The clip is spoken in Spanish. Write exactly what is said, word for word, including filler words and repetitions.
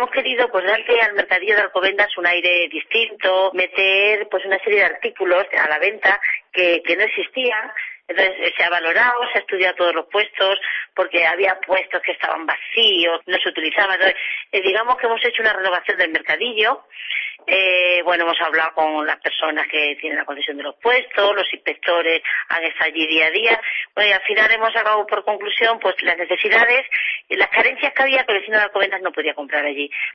hemos querido pues darle al mercadillo de Alcobendas un aire distinto, meter pues una serie de artículos a la venta que, que no existían. Entonces eh, se ha valorado, se ha estudiado todos los puestos, porque había puestos que estaban vacíos, no se utilizaban. Entonces, eh, digamos que hemos hecho una renovación del mercadillo. Eh, bueno, hemos hablado con las personas que tienen la concesión de los puestos, los inspectores han estado allí día a día. Bueno, y al final hemos sacado por conclusión pues las necesidades, las carencias que había que el vecino de Alcobendas no podía comprar allí.